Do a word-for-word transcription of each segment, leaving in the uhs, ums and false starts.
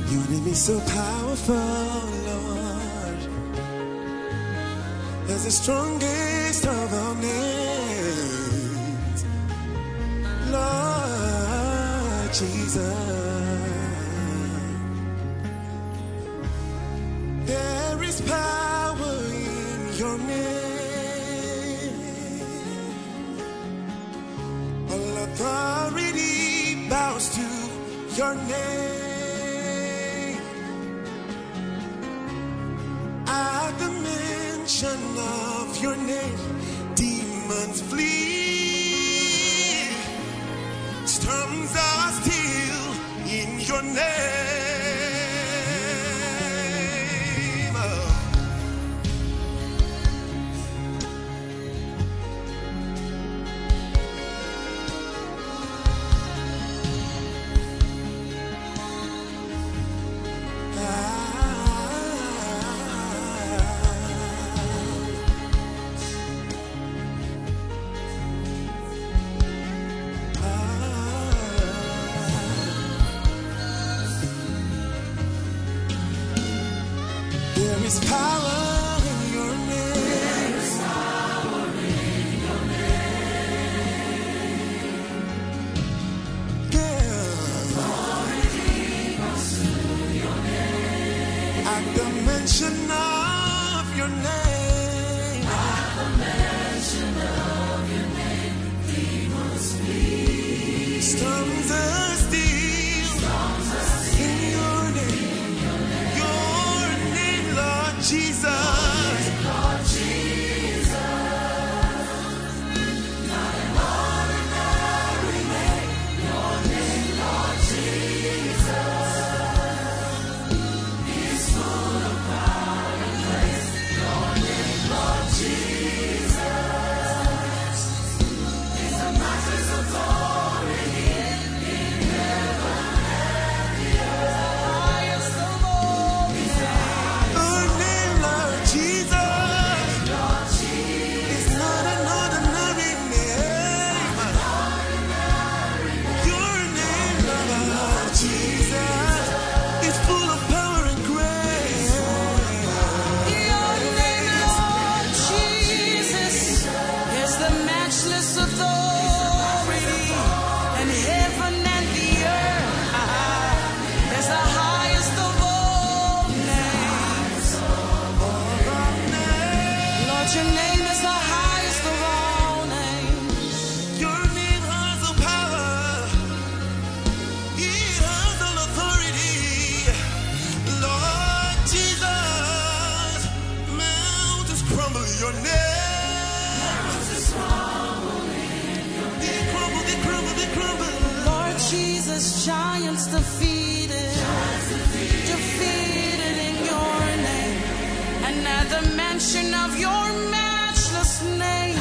Your name is so powerful, Lord. As the strongest of all names, Lord Jesus. There is power in your name. All authority bows to your name. At the mention of your name, demons flee. Storms are still in your name. There is power in your name. There is power in your name. Yeah. Authority comes to your name. At the mention of your name. At the mention of your name, demons flee. Storms are still. Storms are still in your name. Jesus, Lord Jesus, not an ordinary name. Your name, Lord Jesus, is full of power and grace. Your name, Lord Jesus, is the matchless authority in heaven and the earth. Highest of all is your name is the highest of all names. Your name has the power. It has all authority. Lord Jesus, mountains crumble your name. Mountains crumble in your name. They crumble, they crumble, they crumble. Lord Jesus, giants defeated. Giants defeated. Defeated in your name. And at the mention of your matchless name,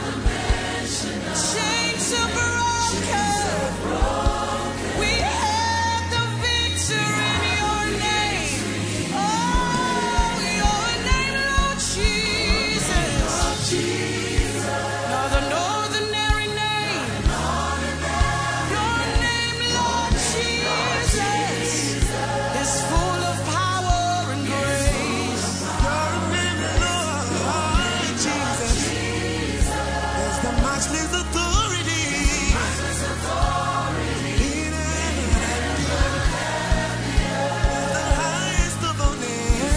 chains are broken. We have the victory in your name. Oh, your name, Lord Jesus. Not an ordinary name. Your name, Lord Jesus, is full of power and grace. Your name, Lord Jesus, is the matchless authority. In heaven and the highest of all names.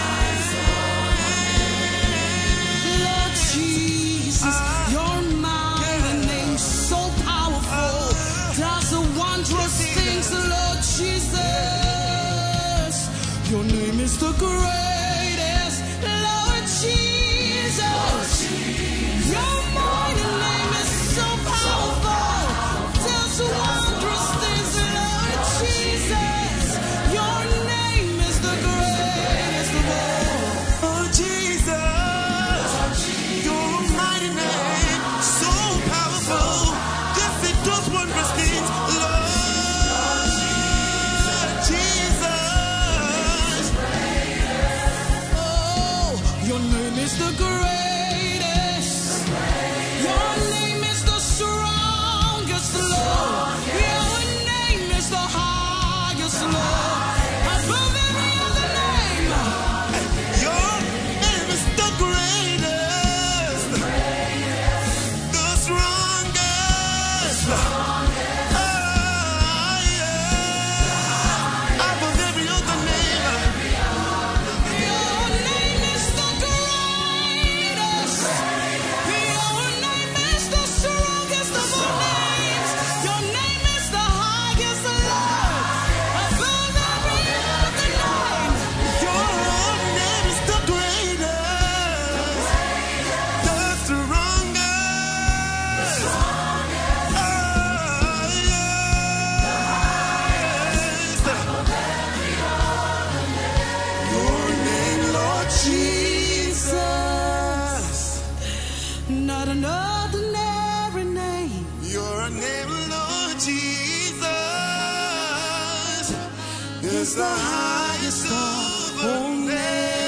Lord Jesus, your mighty name so powerful, does the wondrous things, Lord Jesus. Your name is the greatest, Lord Jesus. Your mighty name is so powerful, does the wondrous things, Lord Jesus. Your name is the greatest of all. Oh Jesus, your mighty name, so powerful. Yes, it does wondrous things, Lord Jesus. Jesus, not an ordinary name. Your name, Lord Jesus, is the highest of all names.